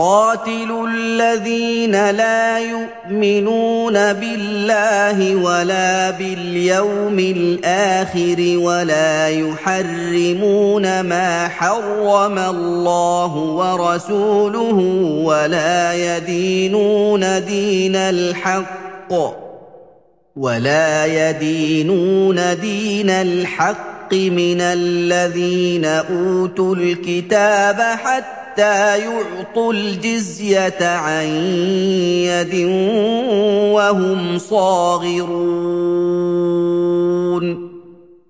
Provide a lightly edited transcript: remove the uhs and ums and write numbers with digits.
قاتلوا الذين لا يؤمنون بالله ولا باليوم الآخر ولا يحرمون ما حرم الله ورسوله ولا يدينون دين الحق من الذين أوتوا الكتاب حتى يعطوا الجزية عن يد وهم صاغرون